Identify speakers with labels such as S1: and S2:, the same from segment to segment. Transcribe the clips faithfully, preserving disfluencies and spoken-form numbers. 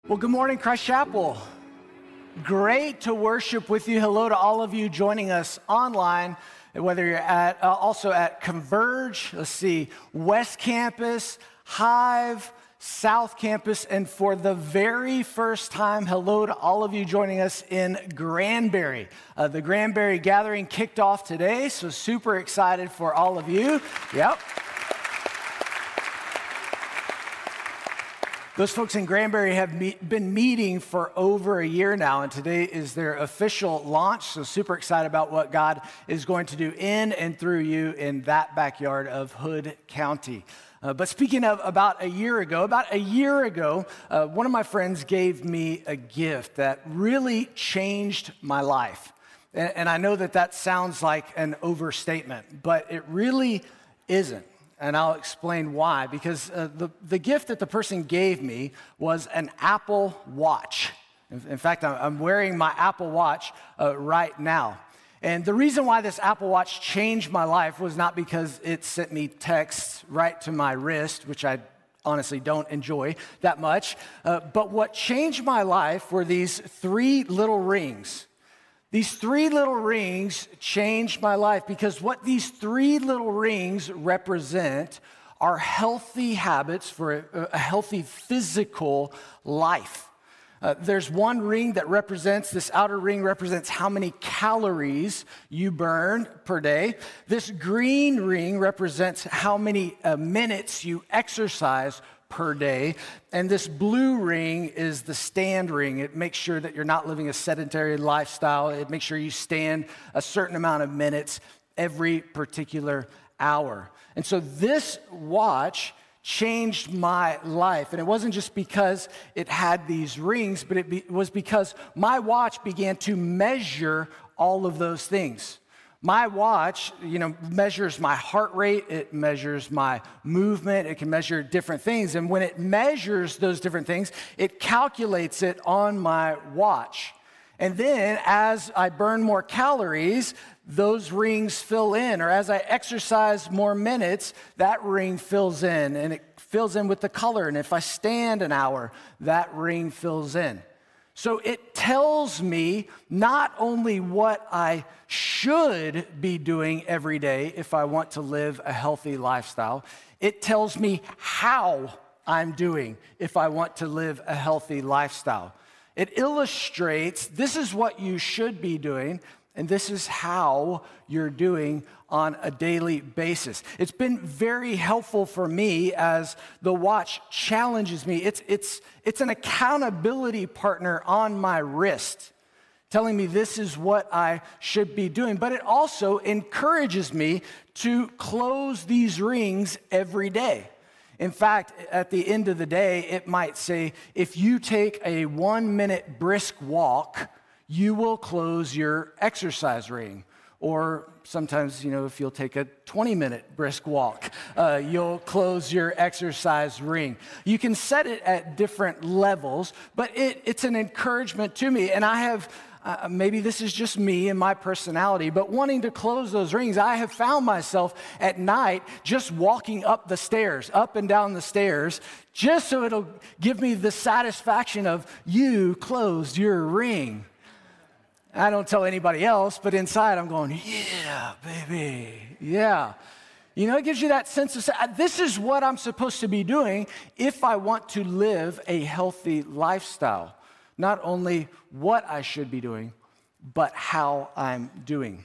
S1: Well, good morning, Christ Chapel. Great to worship with you. Hello to all of you joining us online, whether you're at uh, also at Converge, let's see, West Campus, Hive, South Campus, and for the very first time, hello to all of you joining us in Granbury. Uh, the Granbury Gathering kicked off today, so super excited for all of you. Yep. Those folks in Granbury have me- been meeting for over a year now, and today is their official launch, so super excited about what God is going to do in and through you in that backyard of Hood County. Uh, but speaking of about a year ago, about a year ago, uh, one of my friends gave me a gift that really changed my life. And, and I know that that sounds like an overstatement, but it really isn't. And I'll explain why, because uh, the, the gift that the person gave me was an Apple Watch. In, in fact, I'm, I'm wearing my Apple Watch uh, right now. And the reason why this Apple Watch changed my life was not because it sent me texts right to my wrist, which I honestly don't enjoy that much, uh, but what changed my life were these three little rings. These three little rings changed my life because what these three little rings represent are healthy habits for a, a healthy physical life. Uh, there's one ring that represents, this outer ring represents how many calories you burn per day. This green ring represents how many uh, minutes you exercise per day. And this blue ring is the stand ring. It makes sure that you're not living a sedentary lifestyle. It makes sure you stand a certain amount of minutes every particular hour. And so this watch changed my life. And it wasn't just because it had these rings, but it, be, it was because my watch began to measure all of those things. My watch, you know, measures my heart rate, it measures my movement, it can measure different things. And when it measures those different things, it calculates it on my watch. And then as I burn more calories, those rings fill in. Or as I exercise more minutes, that ring fills in. And it fills in with the color. And if I stand an hour, that ring fills in. So it tells me not only what I should be doing every day if I want to live a healthy lifestyle, it tells me how I'm doing if I want to live a healthy lifestyle. It illustrates this is what you should be doing, and this is how you're doing on a daily basis. It's been very helpful for me as the watch challenges me. It's, it's, it's an accountability partner on my wrist, telling me this is what I should be doing. But it also encourages me to close these rings every day. In fact, at the end of the day, it might say, if you take a one-minute brisk walk, you will close your exercise ring. Or sometimes, you know, if you'll take a twenty-minute brisk walk, uh, you'll close your exercise ring. You can set it at different levels, but it, it's an encouragement to me. And I have, uh, maybe this is just me and my personality, but wanting to close those rings, I have found myself at night just walking up the stairs, up and down the stairs, just so it'll give me the satisfaction of you closed your ring. I don't tell anybody else, but inside I'm going, yeah, baby, yeah. You know, it gives you that sense of, this is what I'm supposed to be doing if I want to live a healthy lifestyle. Not only what I should be doing, but how I'm doing.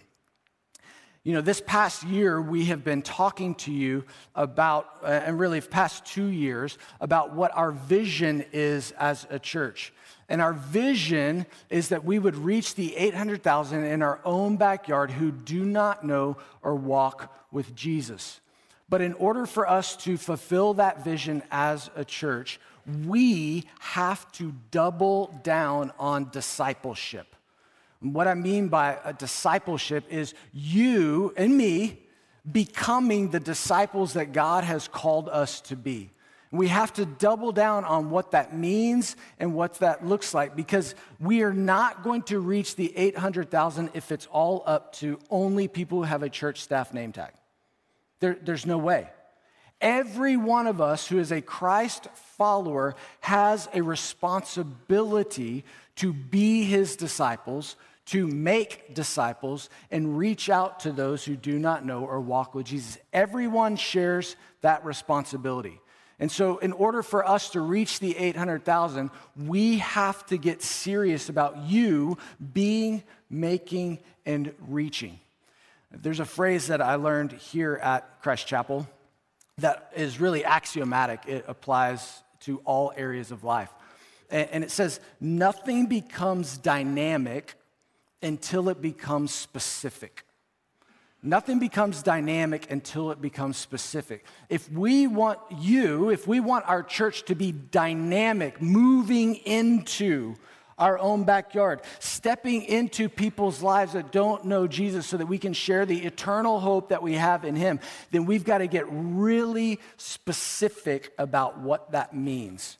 S1: You know, this past year, we have been talking to you about, uh, and really the past two years, about what our vision is as a church. And our vision is that we would reach the eight hundred thousand in our own backyard who do not know or walk with Jesus. But in order for us to fulfill that vision as a church, we have to double down on discipleship. And what I mean by a discipleship is you and me becoming the disciples that God has called us to be. We have to double down on what that means and what that looks like, because we are not going to reach the eight hundred thousand if it's all up to only people who have a church staff name tag. There, there's no way. Every one of us who is a Christ follower has a responsibility to be his disciples, to make disciples, and reach out to those who do not know or walk with Jesus. Everyone shares that responsibility. And so in order for us to reach the eight hundred thousand, we have to get serious about you being, making, and reaching. There's a phrase that I learned here at Christ Chapel that is really axiomatic. It applies to all areas of life. And it says, nothing becomes dynamic until it becomes specific. Nothing becomes dynamic until it becomes specific. If we want you, if we want our church to be dynamic, moving into our own backyard, stepping into people's lives that don't know Jesus so that we can share the eternal hope that we have in him, then we've got to get really specific about what that means.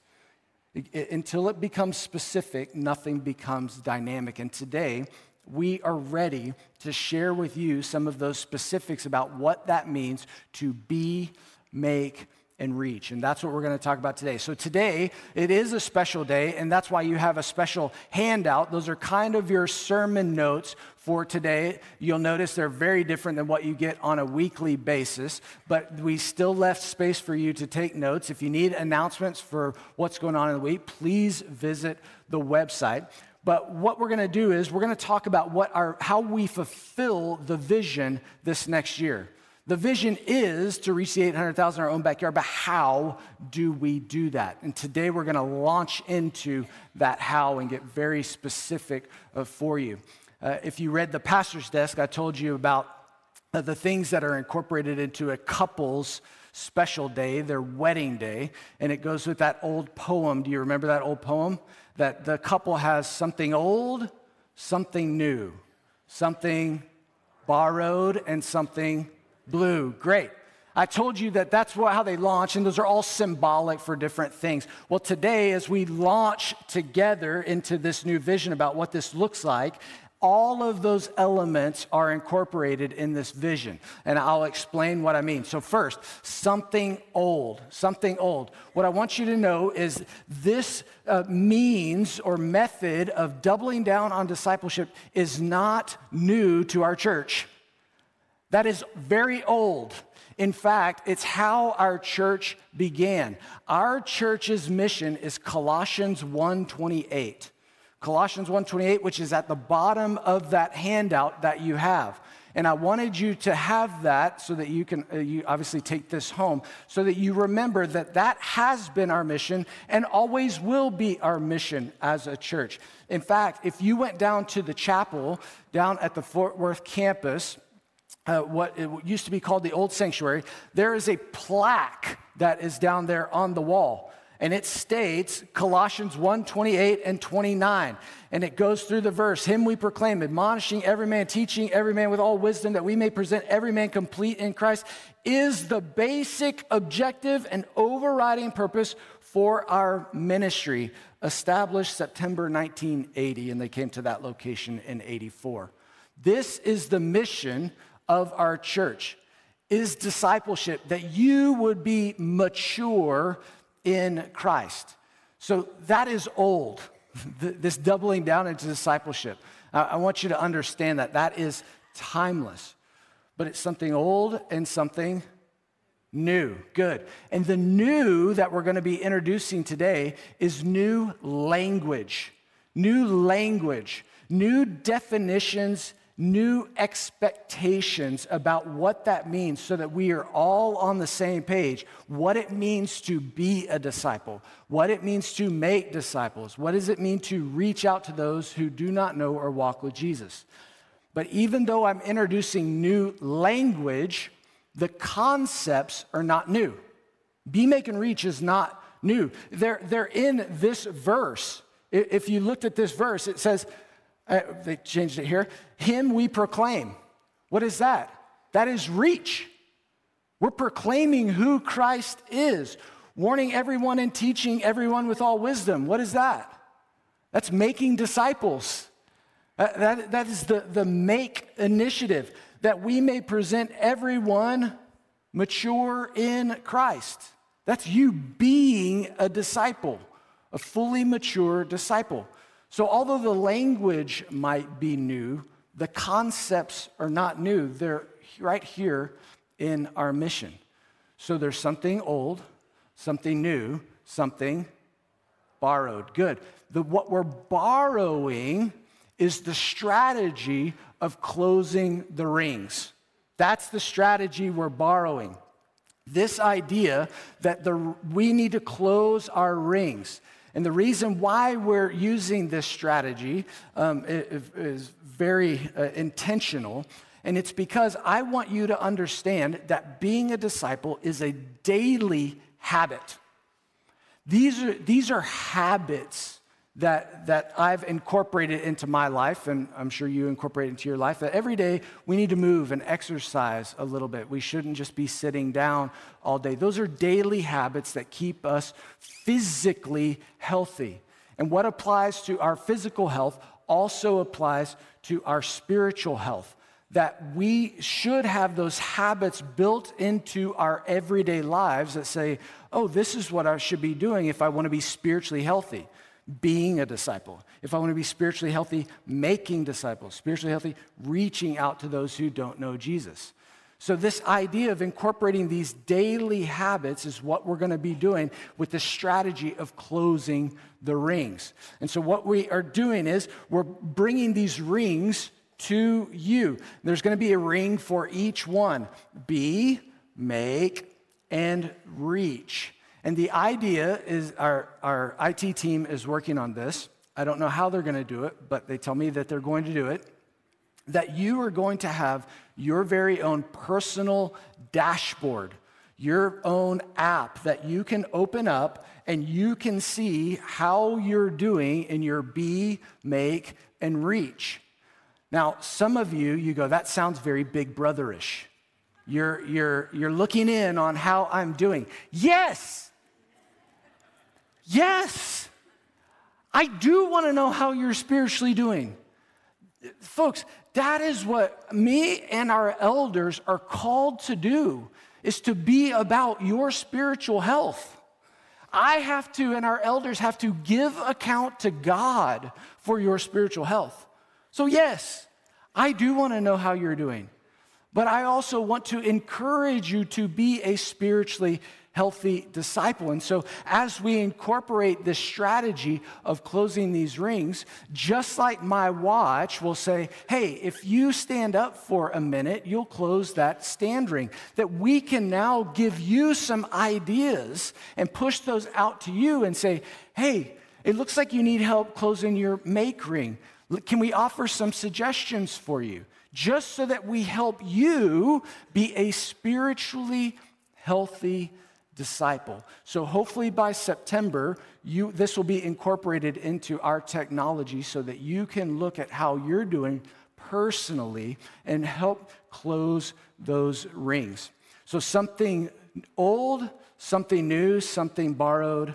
S1: Until it becomes specific, nothing becomes dynamic. And today, we are ready to share with you some of those specifics about what that means to be, make, and reach. And that's what we're going to talk about today. So today, it is a special day, and that's why you have a special handout. Those are kind of your sermon notes for today. You'll notice they're very different than what you get on a weekly basis, but we still left space for you to take notes. If you need announcements for what's going on in the week, please visit the website. But what we're going to do is we're going to talk about what our how we fulfill the vision this next year. The vision is to reach the eight hundred thousand in our own backyard, but how do we do that? And today we're going to launch into that how and get very specific uh, for you. Uh, if you read the pastor's desk, I told you about uh, the things that are incorporated into a couple's special day, their wedding day, and it goes with that old poem. Do you remember that old poem? That the couple has something old, something new, something borrowed, and something blue. Great. I told you that that's what, how they launch, and those are all symbolic for different things. Well, today, as we launch together into this new vision about what this looks like, all of those elements are incorporated in this vision, and I'll explain what I mean. So first, something old, something old. What I want you to know is this uh, means or method of doubling down on discipleship is not new to our church. That is very old. In fact, it's how our church began. Our church's mission is Colossians one twenty-eight. Colossians one twenty-eight, which is at the bottom of that handout that you have. And I wanted you to have that so that you can uh, you obviously take this home, so that you remember that that has been our mission and always will be our mission as a church. In fact, if you went down to the chapel down at the Fort Worth campus, Uh, what it used to be called the Old Sanctuary, there is a plaque that is down there on the wall. And it states Colossians one twenty-eight and twenty-nine. And it goes through the verse, him we proclaim, admonishing every man, teaching every man with all wisdom, that we may present every man complete in Christ, is the basic objective and overriding purpose for our ministry, established September nineteen eighty, and they came to that location in eighty-four. This is the mission of our church, is discipleship, that you would be mature in Christ. So that is old, this doubling down into discipleship. I want you to understand that that is timeless, but it's something old and something new. Good. And the new that we're going to be introducing today is new language, new language, new definitions, new expectations about what that means, so that we are all on the same page. What it means to be a disciple, what it means to make disciples, what does it mean to reach out to those who do not know or walk with Jesus. But even though I'm introducing new language, the concepts are not new. Be, make, and reach is not new. They're, they're in this verse. If you looked at this verse, it says, Uh, they changed it here. Him we proclaim. What is that? That is reach. We're proclaiming who Christ is, warning everyone and teaching everyone with all wisdom. What is that? That's making disciples. Uh, that, that is the, the make initiative, that we may present everyone mature in Christ. That's you being a disciple, a fully mature disciple. So although the language might be new, the concepts are not new. They're right here in our mission. So there's something old, something new, something borrowed. Good. The, what we're borrowing is the strategy of closing the rings. That's the strategy we're borrowing. This idea that the, we need to close our rings. And the reason why we're using this strategy um, is, is very uh, intentional. And it's because I want you to understand that being a disciple is a daily habit. These are, these are habits that, that I've incorporated into my life, and I'm sure you incorporate into your life, that every day we need to move and exercise a little bit. We shouldn't just be sitting down all day. Those are daily habits that keep us physically healthy. And what applies to our physical health also applies to our spiritual health. That we should have those habits built into our everyday lives that say, oh, this is what I should be doing if I want to be spiritually healthy, being a disciple. If I want to be spiritually healthy, making disciples. Spiritually healthy, reaching out to those who don't know Jesus. So this idea of incorporating these daily habits is what we're going to be doing with the strategy of closing the rings. And so what we are doing is we're bringing these rings to you. There's going to be a ring for each one. Be, make, and reach. And the idea is our, our I T team is working on this. I don't know how they're going to do it, but they tell me that they're going to do it. That you are going to have your very own personal dashboard, your own app that you can open up and you can see how you're doing in your be, make, and reach. Now, some of you, you go, that sounds very Big Brother-ish. You're, you're, you're looking in on how I'm doing. Yes! Yes! I do want to know how you're spiritually doing. Folks, that is what me and our elders are called to do, is to be about your spiritual health. I have to, and our elders have to give account to God for your spiritual health. So yes, I do want to know how you're doing, but I also want to encourage you to be a spiritually healthy disciple. And so as we incorporate this strategy of closing these rings, just like my watch will say, hey, if you stand up for a minute, you'll close that stand ring. That we can now give you some ideas and push those out to you and say, hey, it looks like you need help closing your make ring. Can we offer some suggestions for you? Just so that we help you be a spiritually healthy disciple. So hopefully by September, you, this will be incorporated into our technology so that you can look at how you're doing personally and help close those rings. So something old, something new, something borrowed,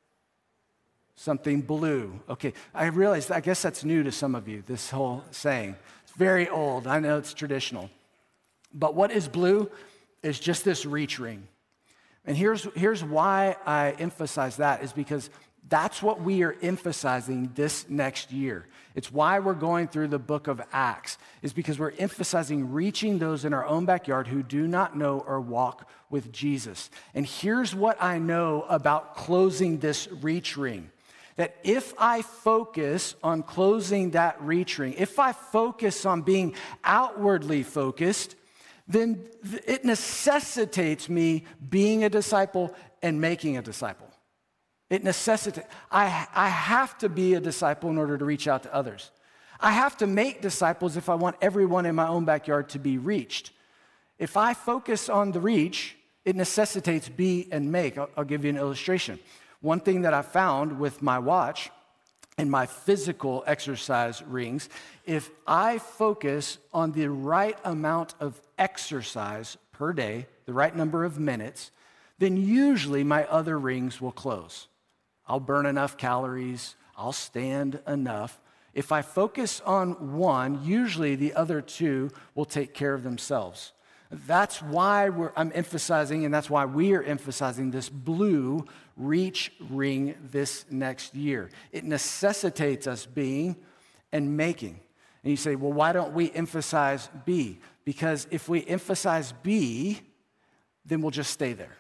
S1: something blue. Okay, I realize, I guess that's new to some of you, this whole saying. It's very old. I know it's traditional. But what is blue is just this reach ring. And here's, here's why I emphasize that, is because that's what we are emphasizing this next year. It's why we're going through the book of Acts, is because we're emphasizing reaching those in our own backyard who do not know or walk with Jesus. And here's what I know about closing this reach ring. That if I focus on closing that reach ring, if I focus on being outwardly focused, then it necessitates me being a disciple and making a disciple. It necessitates, I, I have to be a disciple in order to reach out to others. I have to make disciples if I want everyone in my own backyard to be reached. If I focus on the reach, it necessitates be and make. I'll, I'll give you an illustration. One thing that I found with my watch and my physical exercise rings, if I focus on the right amount of exercise per day, the right number of minutes, then usually my other rings will close. I'll burn enough calories, I'll stand enough. If I focus on one, usually the other two will take care of themselves. That's why we're, I'm emphasizing, and that's why we are emphasizing this blue reach ring this next year. It necessitates us being and making. And you say, well, why don't we emphasize be? Because if we emphasize be, then we'll just stay there.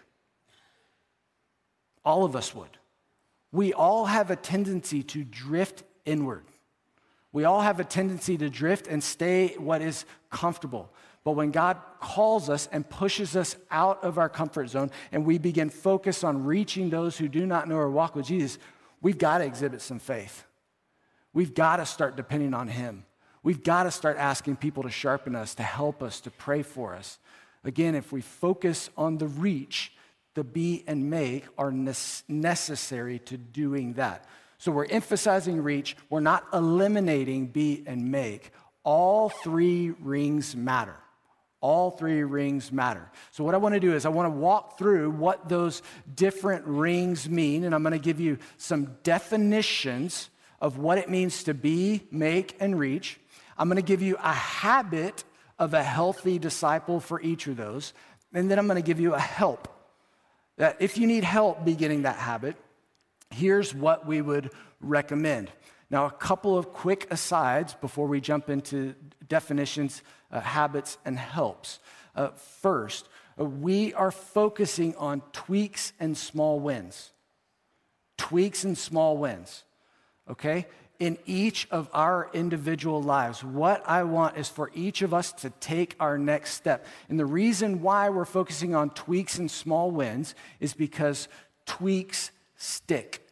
S1: All of us would. We all have a tendency to drift inward. We all have a tendency to drift and stay what is comfortable. But when God calls us and pushes us out of our comfort zone and we begin focus on reaching those who do not know or walk with Jesus, we've got to exhibit some faith. We've got to start depending on him. We've got to start asking people to sharpen us, to help us, to pray for us. Again, if we focus on the reach, the be and make are necessary to doing that. So we're emphasizing reach. We're not eliminating be and make. All three rings matter. All three rings matter. So what I want to do is I want to walk through what those different rings mean, and I'm going to give you some definitions of what it means to be, make, and reach. I'm going to give you a habit of a healthy disciple for each of those, and then I'm going to give you a help. That if you need help beginning that habit, here's what we would recommend. Now, a couple of quick asides before we jump into definitions, uh, habits, and helps. Uh, first, uh, we are focusing on tweaks and small wins. Tweaks and small wins, okay? In each of our individual lives, what I want is for each of us to take our next step. And the reason why we're focusing on tweaks and small wins is because tweaks stick.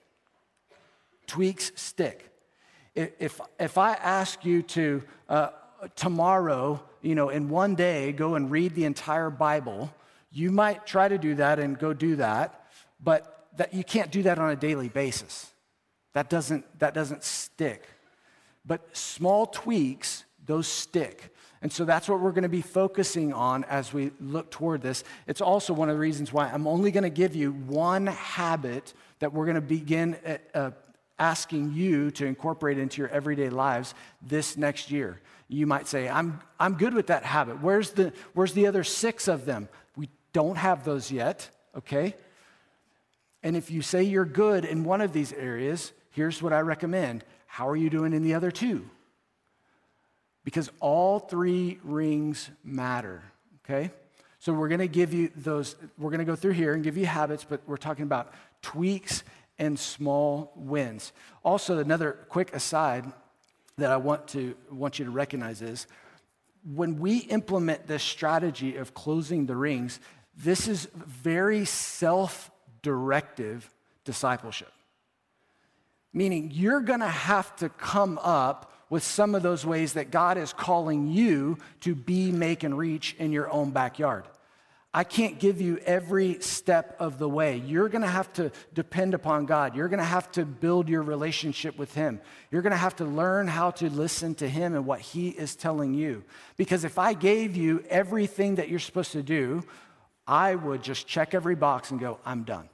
S1: Tweaks stick. If, if I ask you to, uh, tomorrow, you know, in one day, go and read the entire Bible, you might try to do that and go do that, but that you can't do that on a daily basis. That doesn't, that doesn't stick. But small tweaks, those stick. And so that's what we're going to be focusing on as we look toward this. It's also one of the reasons why I'm only going to give you one habit that we're going to begin uh, asking you to incorporate into your everyday lives this next year. You might say, I'm, I'm good with that habit. Where's the, where's the other six of them? We don't have those yet, okay? And if you say you're good in one of these areas, here's what I recommend. How are you doing in the other two? Because all three rings matter, okay? So we're going to give you those, we're going to go through here and give you habits, but we're talking about tweaks and small wins. Also, another quick aside that I want to want you to recognize is when we implement this strategy of closing the rings, this is very self-directive discipleship. Meaning you're going to have to come up with some of those ways that God is calling you to be, make, and reach in your own backyard. I can't give you every step of the way. You're going to have to depend upon God. You're going to have to build your relationship with him. You're going to have to learn how to listen to him and what he is telling you. Because if I gave you everything that you're supposed to do, I would just check every box and go, I'm done.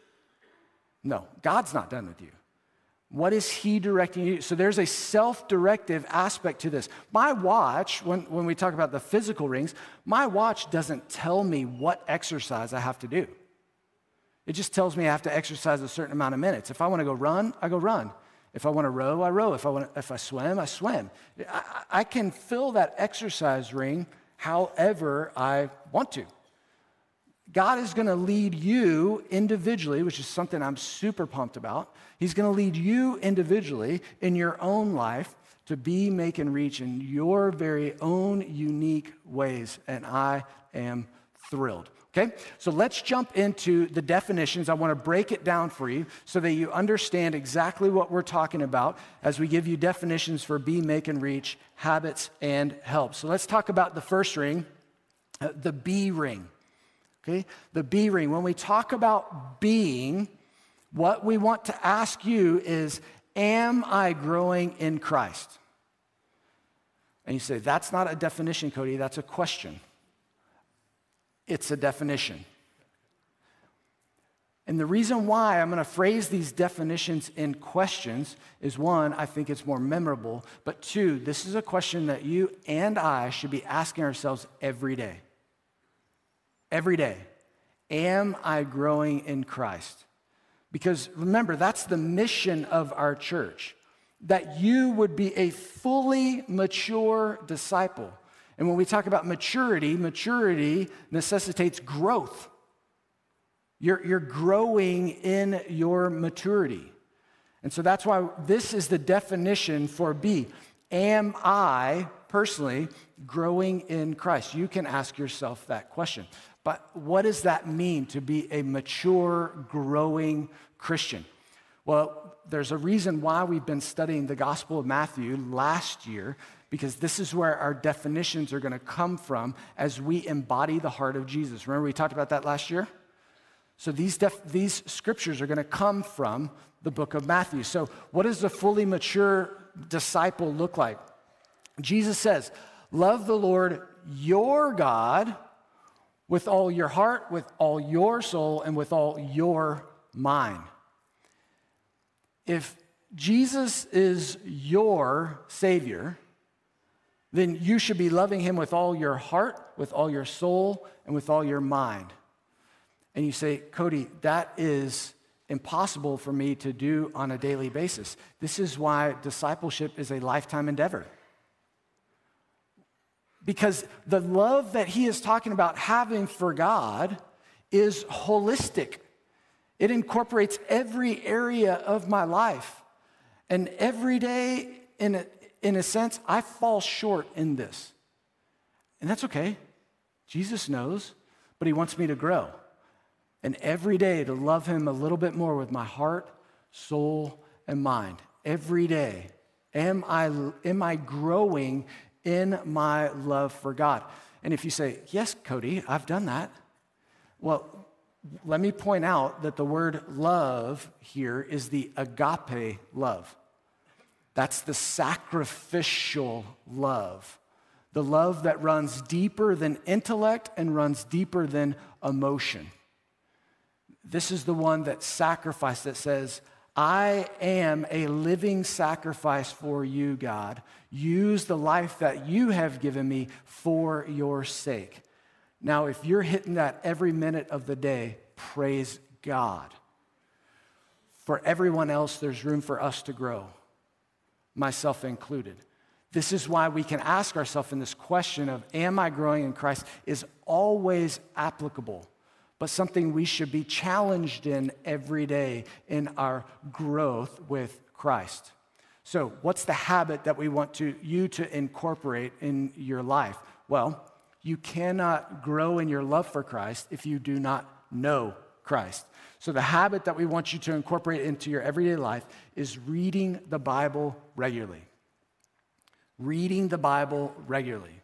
S1: No, God's not done with you. What is he directing you? So there's a self-directive aspect to this. My watch, when, when we talk about the physical rings, my watch doesn't tell me what exercise I have to do. It just tells me I have to exercise a certain amount of minutes. If I want to go run, I go run. If I want to row, I row. If I want to, if I swim, I swim. I, I can fill that exercise ring however I want to. God is going to lead you individually, which is something I'm super pumped about. He's going to lead you individually in your own life to be, make, and reach in your very own unique ways, and I am thrilled. Okay, so let's jump into the definitions. I want to break it down for you so that you understand exactly what we're talking about as we give you definitions for be, make, and reach, habits, and help. So let's talk about the first ring, uh, the be ring. Okay, the be ring. When we talk about being, what we want to ask you is, am I growing in Christ? And you say, that's not a definition, Cody, that's a question. It's a definition. And the reason why I'm going to phrase these definitions in questions is, one, I think it's more memorable, but two, this is a question that you and I should be asking ourselves every day. every day. Am I growing in Christ? Because remember, that's the mission of our church, that you would be a fully mature disciple. And when we talk about maturity, maturity necessitates growth. You're, you're growing in your maturity. And so that's why this is the definition for B. Am I personally growing in Christ? You can ask yourself that question. But what does that mean to be a mature, growing Christian? Well, there's a reason why we've been studying the Gospel of Matthew last year, because this is where our definitions are going to come from as we embody the heart of Jesus. Remember we talked about that last year? So these, def- these scriptures are going to come from the book of Matthew. So what does a fully mature disciple look like? Jesus says, love the Lord your God with all your heart, with all your soul, and with all your mind. If Jesus is your Savior, then you should be loving him with all your heart, with all your soul, and with all your mind. And you say, Cody, that is impossible for me to do on a daily basis. This is why discipleship is a lifetime endeavor. Because the love that he is talking about having for God is holistic. It incorporates every area of my life. And every day, in a, in a sense, I fall short in this. And that's okay. Jesus knows, but he wants me to grow. And every day to love him a little bit more with my heart, soul, and mind. Every day. Am I, am I growing in my love for God? And if you say, yes, Cody, I've done that. Well, let me point out that the word love here is the agape love. That's the sacrificial love. The love that runs deeper than intellect and runs deeper than emotion. This is the one that sacrifice, that says, I am a living sacrifice for you, God. Use the life that you have given me for your sake. Now, if you're hitting that every minute of the day, praise God. For everyone else, there's room for us to grow, myself included. This is why we can ask ourselves in this question of, am I growing in Christ, is always applicable, but something we should be challenged in every day in our growth with Christ. So what's the habit that we want to, you to incorporate in your life? Well, you cannot grow in your love for Christ if you do not know Christ. So the habit that we want you to incorporate into your everyday life is reading the Bible regularly. Reading the Bible regularly.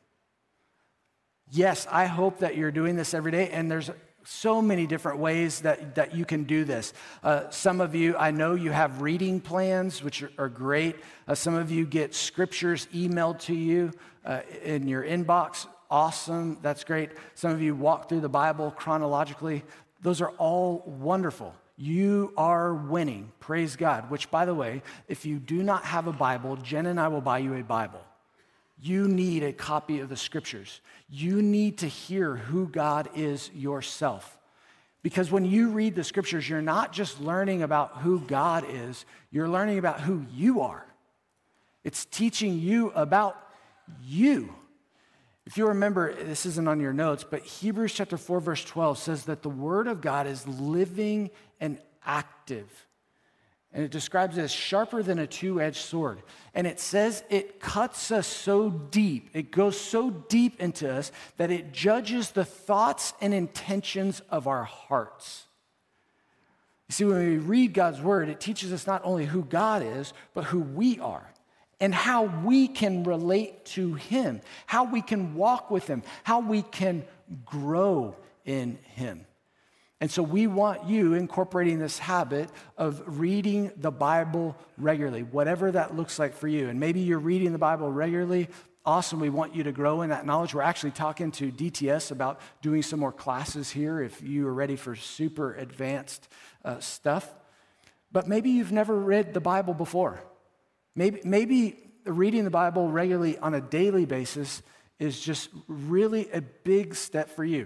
S1: Yes, I hope that you're doing this every day, and there's so many different ways that, that you can do this. Uh, some of you, I know you have reading plans, which are, are great. Uh, some of you get scriptures emailed to you uh, in your inbox. Awesome, that's great. Some of you walk through the Bible chronologically. Those are all wonderful. You are winning, praise God. Which, by the way, if you do not have a Bible, Jen and I will buy you a Bible. You need a copy of the scriptures. You need to hear who God is yourself. Because when you read the scriptures, you're not just learning about who God is, you're learning about who you are. It's teaching you about you. If you remember, this isn't on your notes, but Hebrews chapter four, verse twelve says that the word of God is living and active. And it describes it as sharper than a two-edged sword. And it says it cuts us so deep, it goes so deep into us that it judges the thoughts and intentions of our hearts. You see, when we read God's word, it teaches us not only who God is, but who we are. And how we can relate to him, how we can walk with him, how we can grow in him. And so we want you incorporating this habit of reading the Bible regularly, whatever that looks like for you. And maybe you're reading the Bible regularly. Awesome, we want you to grow in that knowledge. We're actually talking to D T S about doing some more classes here if you are ready for super advanced uh, stuff. But maybe you've never read the Bible before. Maybe, maybe reading the Bible regularly on a daily basis is just really a big step for you.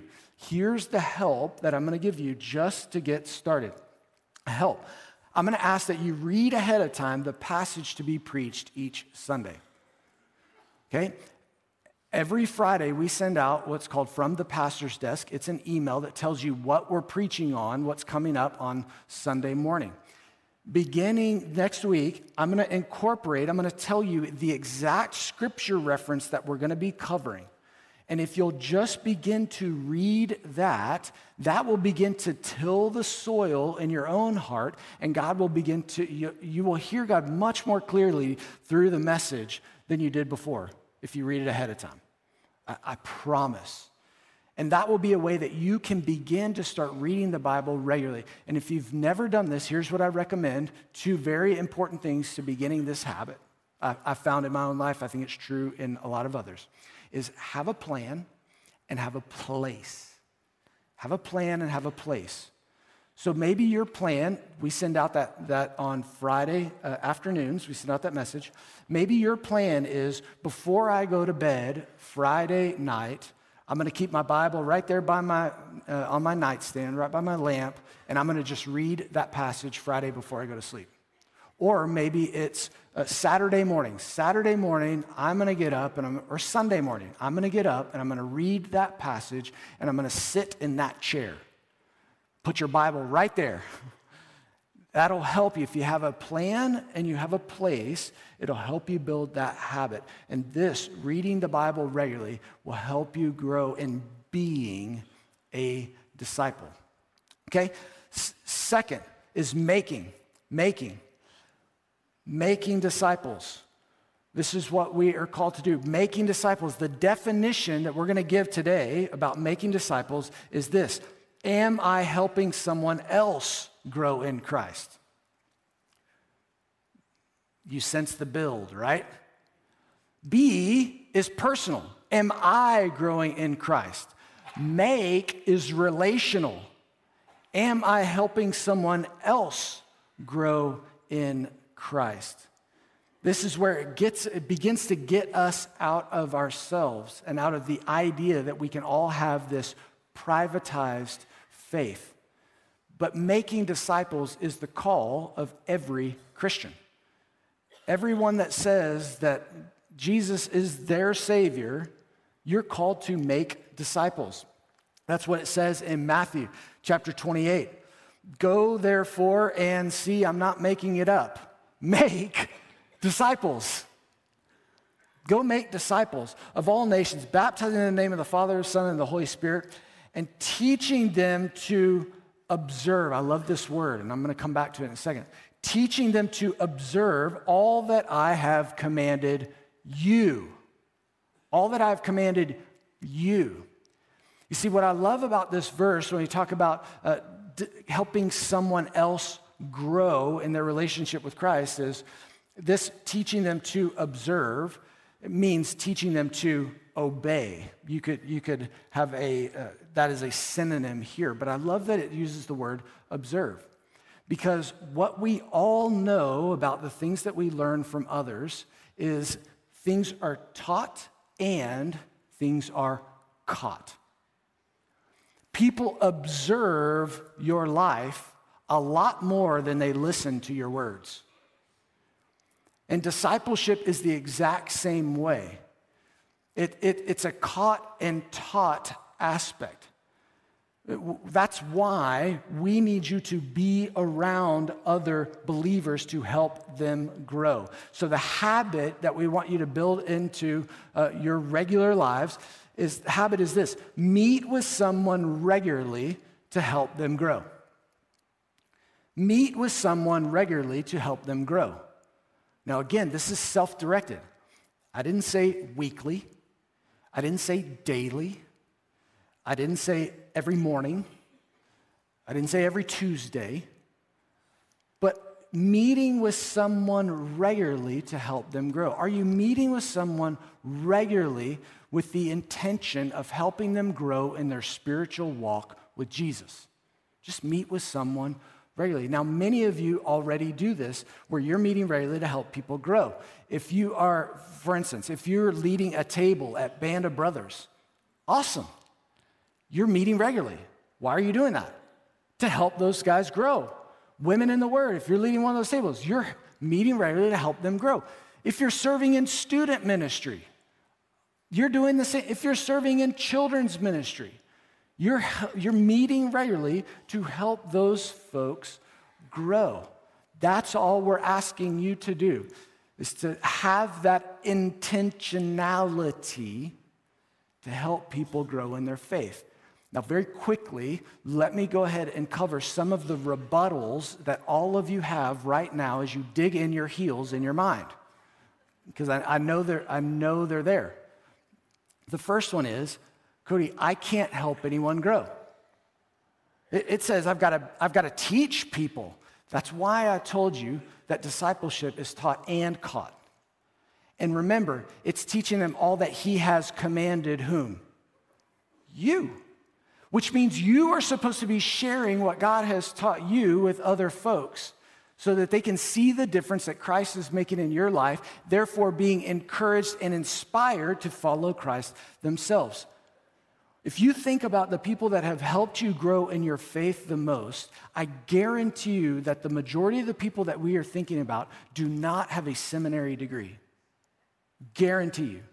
S1: Here's the help that I'm going to give you just to get started. Help. I'm going to ask that you read ahead of time the passage to be preached each Sunday. Okay? Every Friday, we send out what's called From the Pastor's Desk. It's an email that tells you what we're preaching on, what's coming up on Sunday morning. Beginning next week, I'm going to incorporate, I'm going to tell you the exact scripture reference that we're going to be covering. And if you'll just begin to read that, that will begin to till the soil in your own heart, and God will begin to, you, you will hear God much more clearly through the message than you did before if you read it ahead of time. I, I promise. And that will be a way that you can begin to start reading the Bible regularly. And if you've never done this, here's what I recommend. Two very important things to beginning this habit. I, I found in my own life, I think it's true in a lot of others, is have a plan and have a place. Have a plan and have a place. So maybe your plan, we send out that, that on Friday uh, afternoons, we send out that message. Maybe your plan is before I go to bed Friday night, I'm going to keep my Bible right there by my, uh, on my nightstand, right by my lamp, and I'm going to just read that passage Friday before I go to sleep. Or maybe it's uh, Saturday morning. Saturday morning, I'm going to get up, and I'm, or Sunday morning, I'm going to get up, and I'm going to read that passage, and I'm going to sit in that chair. Put your Bible right there. That'll help you. If you have a plan and you have a place, it'll help you build that habit. And this, reading the Bible regularly, will help you grow in being a disciple. Okay? S- second is making. Making. Making disciples. This is what we are called to do. Making disciples. The definition that we're going to give today about making disciples is this. Am I helping someone else grow in Christ? You sense the build, right? B is personal. Am I growing in Christ? Make is relational. Am I helping someone else grow in Christ? This is where it gets, it begins to get us out of ourselves and out of the idea that we can all have this privatized faith. But making disciples is the call of every Christian. Everyone that says that Jesus is their Savior, you're called to make disciples. That's what it says in Matthew chapter twenty-eight. Go therefore and see, I'm not making it up. Make disciples. Go make disciples of all nations, baptizing in the name of the Father, the Son, and the Holy Spirit, and teaching them to observe. I love this word, and I'm going to come back to it in a second. Teaching them to observe all that I have commanded you. All that I have commanded you. You see, what I love about this verse when we talk about uh, d- helping someone else grow in their relationship with Christ is this teaching them to observe. It means teaching them to obey. You could, you could have a, uh, that is a synonym here, but I love that it uses the word observe. Because what we all know about the things that we learn from others is things are taught and things are caught. People observe your life a lot more than they listen to your words. And discipleship is the exact same way. It, it, it's a caught and taught aspect. That's why we need you to be around other believers to help them grow. So the habit that we want you to build into uh, your regular lives is, the habit is this: meet with someone regularly to help them grow. Meet with someone regularly to help them grow. Now again, this is self-directed. I didn't say weekly. I didn't say daily. I didn't say every morning. I didn't say every Tuesday. But meeting with someone regularly to help them grow. Are you meeting with someone regularly with the intention of helping them grow in their spiritual walk with Jesus? Just meet with someone regularly. Now, many of you already do this where you're meeting regularly to help people grow. If you are, for instance, if you're leading a table at Band of Brothers, awesome. You're meeting regularly. Why are you doing that? To help those guys grow. Women in the Word, if you're leading one of those tables, you're meeting regularly to help them grow. If you're serving in student ministry, you're doing the same. If you're serving in children's ministry, you're, you're meeting regularly to help those folks grow. That's all we're asking you to do, is to have that intentionality to help people grow in their faith. Now, very quickly, let me go ahead and cover some of the rebuttals that all of you have right now as you dig in your heels in your mind, because I, I know they're, I know they're there. The first one is, Cody, I can't help anyone grow. It, it says I've got to, I've got to teach people. That's why I told you that discipleship is taught and caught. And remember, it's teaching them all that he has commanded whom? You. Which means you are supposed to be sharing what God has taught you with other folks so that they can see the difference that Christ is making in your life, therefore being encouraged and inspired to follow Christ themselves. If you think about the people that have helped you grow in your faith the most, I guarantee you that the majority of the people that we are thinking about do not have a seminary degree. Guarantee you.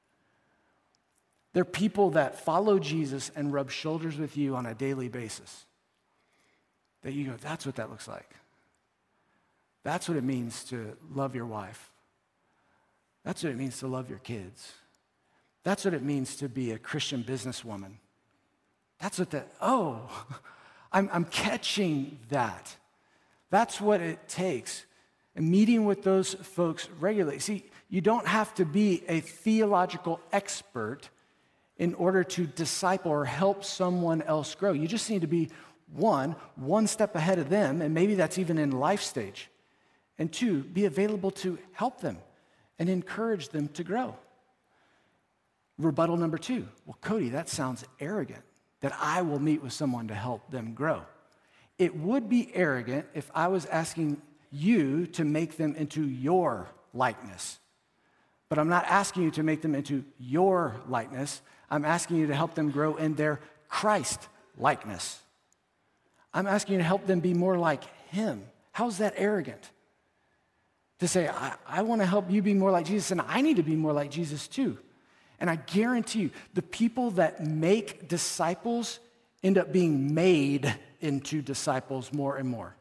S1: They're people that follow Jesus and rub shoulders with you on a daily basis. That you go, that's what that looks like. That's what it means to love your wife. That's what it means to love your kids. That's what it means to be a Christian businesswoman. That's what that, oh, I'm, I'm catching that. That's what it takes. And meeting with those folks regularly. See, you don't have to be a theological expert in order to disciple or help someone else grow. You just need to be, one, one step ahead of them, and maybe that's even in life stage. And two, be available to help them and encourage them to grow. Rebuttal number two, well, Cody, that sounds arrogant, that I will meet with someone to help them grow. It would be arrogant if I was asking you to make them into your likeness. But I'm not asking you to make them into your likeness. I'm asking you to help them grow in their Christ likeness. I'm asking you to help them be more like him. How's that arrogant? To say, I, I want to help you be more like Jesus, and I need to be more like Jesus too. And I guarantee you, the people that make disciples end up being made into disciples more and more.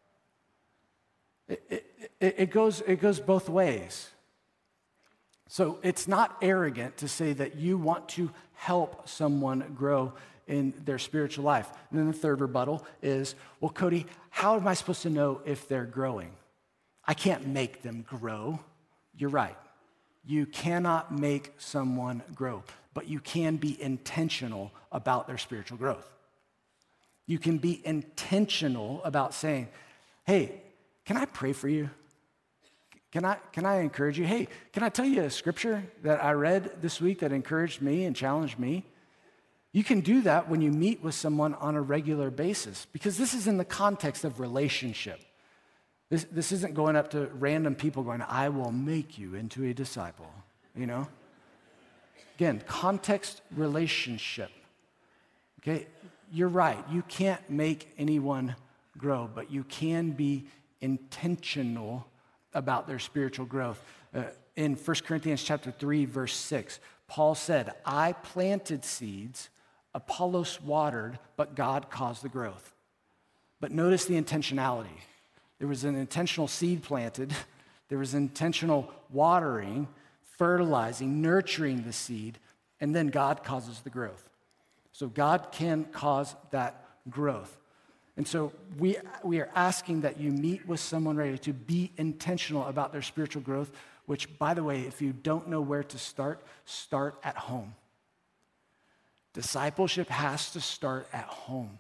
S1: It, it, it, goes, it goes both ways. So it's not arrogant to say that you want to help someone grow in their spiritual life. And then the third rebuttal is, well, Cody, how am I supposed to know if they're growing? I can't make them grow. You're right. You cannot make someone grow, but you can be intentional about their spiritual growth. You can be intentional about saying, hey, can I pray for you? Can I, can I encourage you? Hey, can I tell you a scripture that I read this week that encouraged me and challenged me? You can do that when you meet with someone on a regular basis, because this is in the context of relationship. This, this isn't going up to random people going, I will make you into a disciple, you know? Again, context, relationship, okay? You're right, you can't make anyone grow, but you can be intentional about their spiritual growth. Uh, in First Corinthians chapter three, verse six, Paul said, I planted seeds, Apollos watered, but God caused the growth. But notice the intentionality. There was an intentional seed planted. There was intentional watering, fertilizing, nurturing the seed, and then God causes the growth. So God can cause that growth. And so we, we are asking that you meet with someone ready to be intentional about their spiritual growth, which, by the way, if you don't know where to start, start at home. Discipleship has to start at home.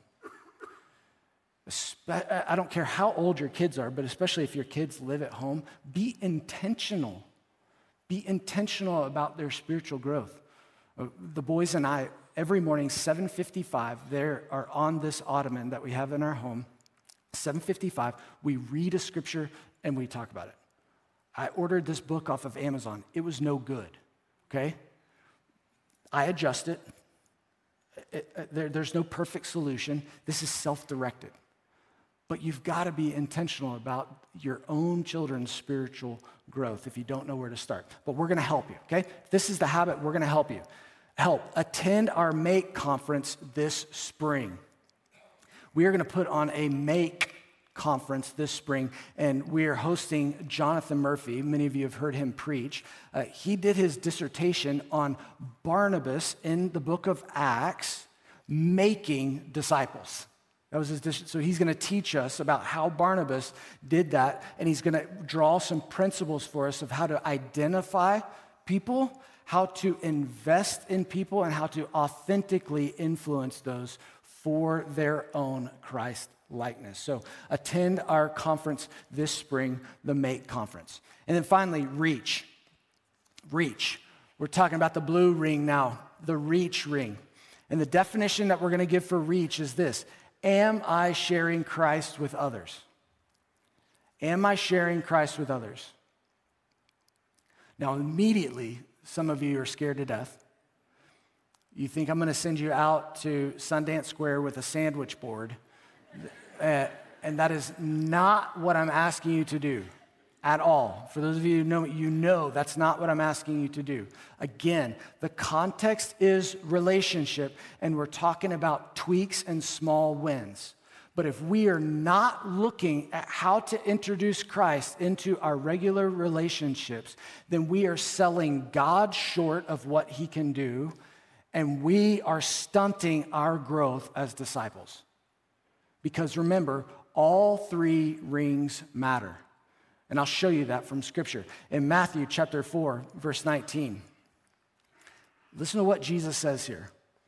S1: I don't care how old your kids are, but especially if your kids live at home, be intentional. Be intentional about their spiritual growth. The boys and I, every morning, seven fifty-five, they are on this ottoman that we have in our home. seven fifty-five, we read a scripture and we talk about it. I ordered this book off of Amazon. It was no good, okay? I adjust it. it, uh, there, there's no perfect solution. This is self-directed. But you've got to be intentional about your own children's spiritual growth if you don't know where to start. But we're going to help you, okay? If this is the habit, we're going to help you. Help. Attend our Make conference this spring. We are going to put on a Make conference this spring, and we are hosting Jonathan Murphy. Many of you have heard him preach. Uh, he did his dissertation on Barnabas in the book of Acts making disciples. That was his dis- so he's going to teach us about how Barnabas did that, and he's going to draw some principles for us of how to identify people, how to invest in people, and how to authentically influence those for their own Christ likeness. So attend our conference this spring, the Make Conference. And then finally, reach. Reach. We're talking about the blue ring now, the reach ring. And the definition that we're going to give for reach is this: am I sharing Christ with others? Am I sharing Christ with others? Now, immediately, some of you are scared to death. You think I'm going to send you out to Sundance Square with a sandwich board. Uh, and that is not what I'm asking you to do at all. For those of you who know, you know that's not what I'm asking you to do. Again, the context is relationship, and we're talking about tweaks and small wins. But if we are not looking at how to introduce Christ into our regular relationships, then we are selling God short of what he can do, and we are stunting our growth as disciples. Because remember, all three rings matter. And I'll show you that from Scripture. In Matthew chapter four, verse nineteen, listen to what Jesus says here.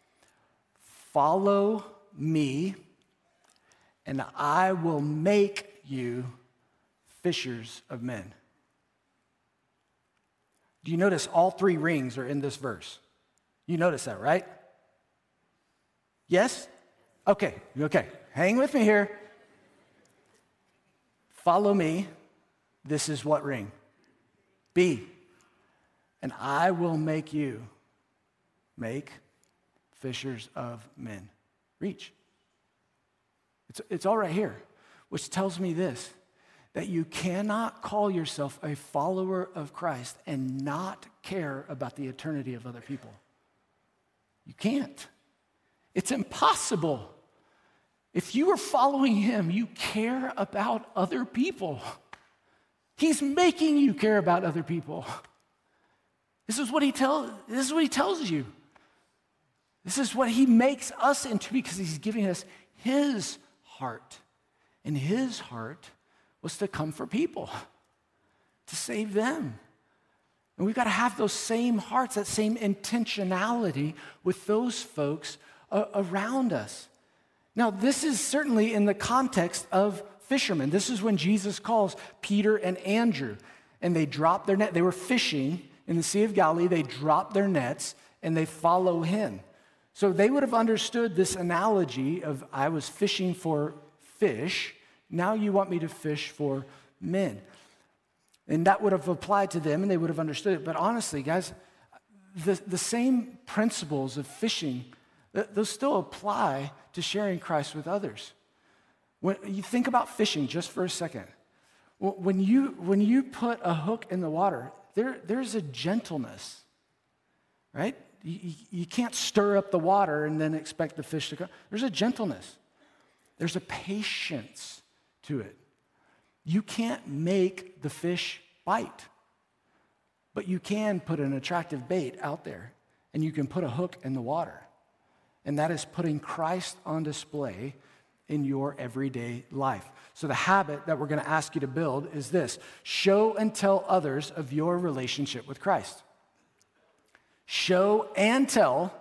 S1: Follow me, and I will make you fishers of men. Do you notice all three rings are in this verse? You notice that, right? Yes? Okay, okay. Hang with me here. Follow me. This is what ring? B. And I will make you make fishers of men. Reach. It's, it's all right here, which tells me this, that you cannot call yourself a follower of Christ and not care about the eternity of other people. You can't. It's impossible. If you are following him, you care about other people. He's making you care about other people. This is what he tells, this is what he tells you. This is what he makes us into, because he's giving us his heart. And his heart was to come for people, to save them. And we've got to have those same hearts, that same intentionality with those folks uh, around us. Now, this is certainly in the context of fishermen. This is when Jesus calls Peter and Andrew, and they drop their net. They were fishing in the Sea of Galilee. They drop their nets, and they follow him. So they would have understood this analogy of, I was fishing for fish. Now you want me to fish for men. And that would have applied to them, and they would have understood it. But honestly, guys, the, the same principles of fishing, those still apply to sharing Christ with others. When you think about fishing just for a second, when you, when you put a hook in the water, there, there's a gentleness, right? You, you can't stir up the water and then expect the fish to come. There's a gentleness. There's a patience to it. You can't make the fish bite, but you can put an attractive bait out there, and you can put a hook in the water. And that is putting Christ on display in your everyday life. So the habit that we're going to ask you to build is this: show and tell others of your relationship with Christ. Show and tell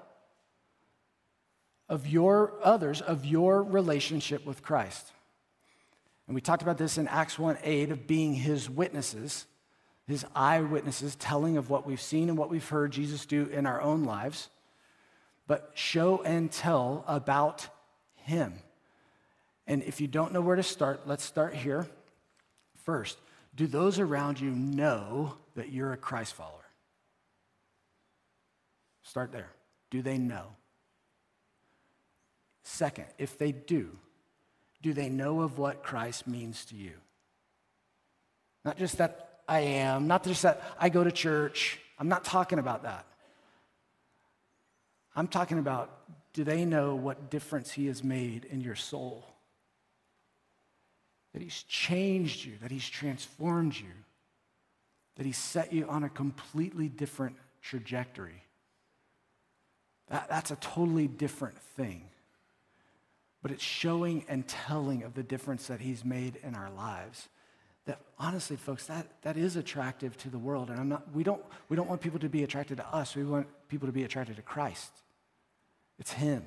S1: of your others of your relationship with Christ. And we talked about this in Acts one eight, of being his witnesses, his eyewitnesses, telling of what we've seen and what we've heard Jesus do in our own lives. But show and tell about him. And if you don't know where to start, let's start here. First, do those around you know that you're a Christ follower? Start there. Do they know? Second, if they do, do they know of what Christ means to you? Not just that I am, not just that I go to church. I'm not talking about that. I'm talking about, do they know what difference he has made in your soul? That he's changed you, that he's transformed you, that he's set you on a completely different trajectory. That, that's a totally different thing. But it's showing and telling of the difference that he's made in our lives. That honestly, folks, that, that is attractive to the world. And I'm not, we don't, we don't want people to be attracted to us. We want people to be attracted to Christ. It's him,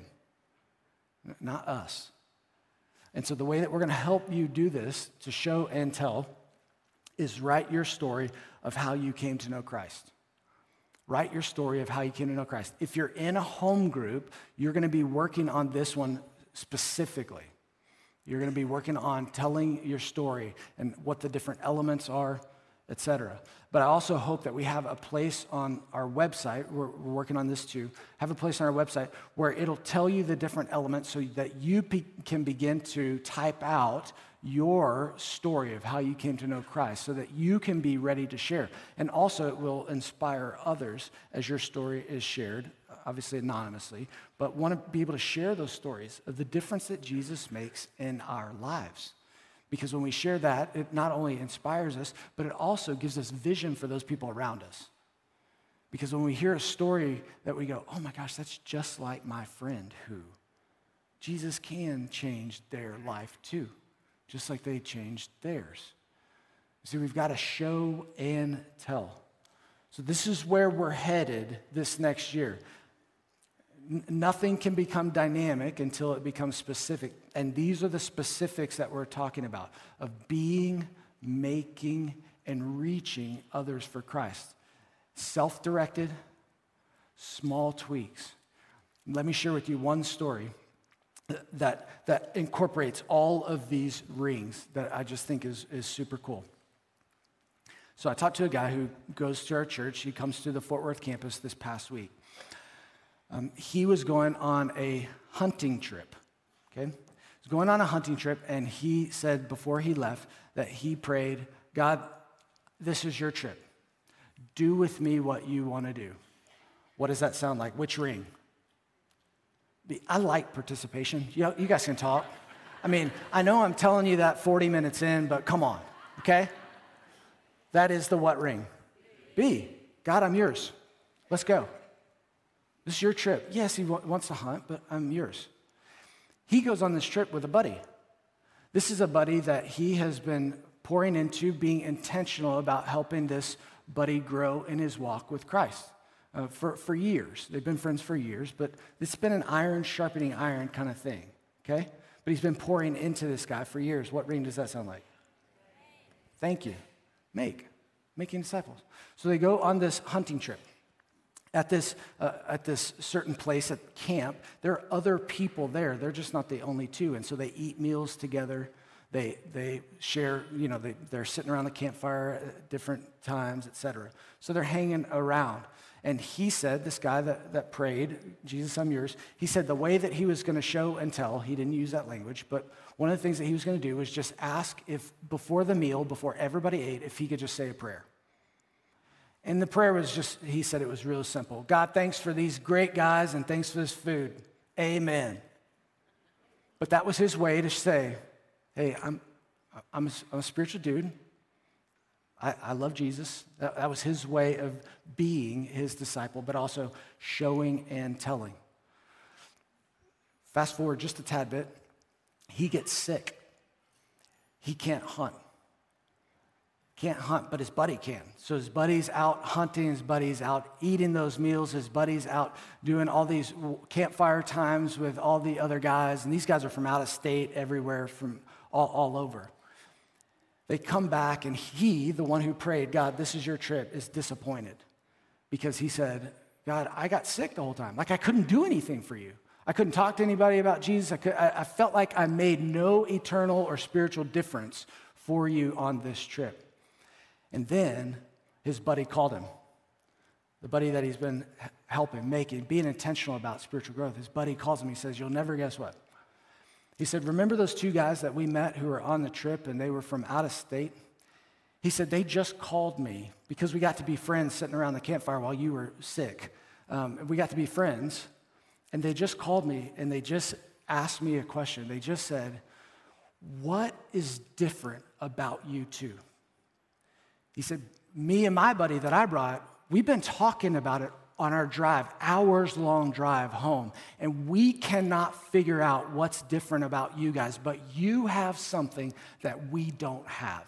S1: not us. And so the way that we're going to help you do this, to show and tell, is write your story of how you came to know Christ. Write your story of how you came to know Christ. If you're in a home group, you're going to be working on this one specifically. You're going to be working on telling your story and what the different elements are, et cetera. But I also hope that we have a place on our website, we're, we're working on this too, have a place on our website where it'll tell you the different elements so that you be, can begin to type out your story of how you came to know Christ so that you can be ready to share. And also it will inspire others as your story is shared, obviously anonymously, but want to be able to share those stories of the difference that Jesus makes in our lives. Because when we share that, it not only inspires us, but it also gives us vision for those people around us. Because when we hear a story that we go, oh my gosh, that's just like my friend who, Jesus can change their life too, just like they changed theirs. See, we've got to show and tell. So this is where we're headed this next year. Nothing can become dynamic until it becomes specific. And these are the specifics that we're talking about, of being, making, and reaching others for Christ. Self-directed, small tweaks. Let me share with you one story that, that incorporates all of these rings that I just think is, is super cool. So I talked to a guy who goes to our church. He comes to the Fort Worth campus this past week. Um, he was going on a hunting trip, okay? He was going on a hunting trip, and he said before he left that he prayed, God, this is your trip. Do with me what you want to do. What does that sound like? Which ring? I like participation. You know, you guys can talk. I mean, I know I'm telling you that forty minutes in, but come on, okay? That is the what ring? B. God, I'm yours. Let's go. This is your trip. Yes, he w- wants to hunt, but I'm yours. He goes on this trip with a buddy. This is a buddy that he has been pouring into, being intentional about helping this buddy grow in his walk with Christ uh, for, for years. They've been friends for years, but it's been an iron sharpening iron kind of thing, okay? But he's been pouring into this guy for years. What ring does that sound like? Thank you. Make. Making disciples. So they go on this hunting trip. At this, uh, at this certain place at camp, there are other people there. They're just not the only two. And so they eat meals together. They, they share, you know, they, they're sitting around the campfire at different times, et cetera. So they're hanging around. And he said, this guy that, that prayed, Jesus, I'm yours, he said the way that he was going to show and tell, he didn't use that language, but one of the things that he was going to do was just ask if before the meal, before everybody ate, if he could just say a prayer. And the prayer was just, he said it was real simple. God, thanks for these great guys and thanks for this food. Amen. But that was his way to say, hey, I'm, I'm, a, I'm a spiritual dude. I, I love Jesus. That, that was his way of being his disciple, but also showing and telling. Fast forward just a tad bit. He gets sick. He can't hunt. Can't hunt, but his buddy can. So his buddy's out hunting, his buddy's out eating those meals, his buddy's out doing all these campfire times with all the other guys, and these guys are from out of state, everywhere, from all, all over. They come back, and he, the one who prayed, God, this is your trip, is disappointed because he said, God, I got sick the whole time. Like I couldn't do anything for you. I couldn't talk to anybody about Jesus. I, could, I, I felt like I made no eternal or spiritual difference for you on this trip. And then his buddy called him, the buddy that he's been helping, making, being intentional about spiritual growth. His buddy calls him, he says, you'll never guess what? He said, remember those two guys that we met who were on the trip and they were from out of state? He said, they just called me because we got to be friends sitting around the campfire while you were sick. Um, we got to be friends, and they just called me and they just asked me a question. They just said, what is different about you two? He said, me and my buddy that I brought, we've been talking about it on our drive, hours-long drive home, and we cannot figure out what's different about you guys, but you have something that we don't have.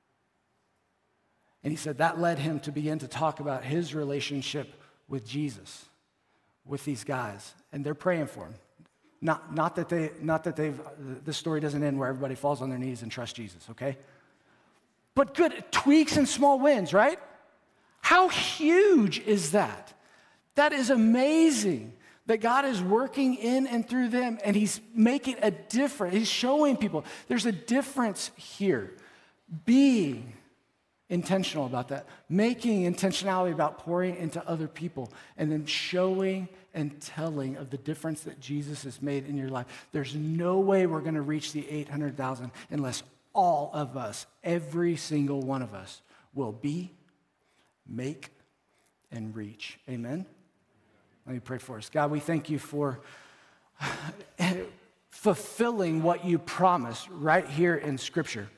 S1: And he said that led him to begin to talk about his relationship with Jesus, with these guys, and they're praying for him. Not, not that they, not that they've, the story doesn't end where everybody falls on their knees and trusts Jesus, okay? But good tweaks and small wins, right? How huge is that? That is amazing that God is working in and through them, and he's making a difference. He's showing people there's a difference here. Being intentional about that, making intentionality about pouring into other people, and then showing and telling of the difference that Jesus has made in your life. There's no way we're going to reach the eight hundred thousand unless all of us, every single one of us, will be, make, and reach. Amen? Let me pray for us. God, we thank you for fulfilling what you promised right here in Scripture.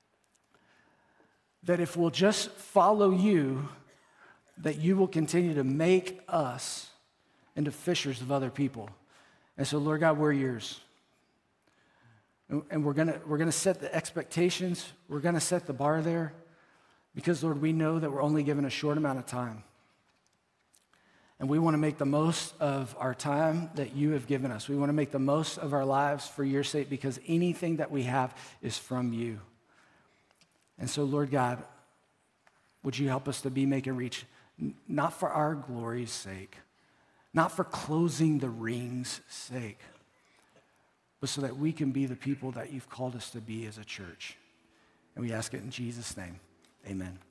S1: That if we'll just follow you, that you will continue to make us into fishers of other people. And so, Lord God, we're yours. And we're gonna, we're gonna set the expectations. We're gonna set the bar there because, Lord, we know that we're only given a short amount of time. And we want to make the most of our time that you have given us. We want to make the most of our lives for your sake because anything that we have is from you. And so, Lord God, would you help us to be, make, and reach, not for our glory's sake, not for closing the ring's sake, but so that we can be the people that you've called us to be as a church. And we ask it in Jesus' name, amen.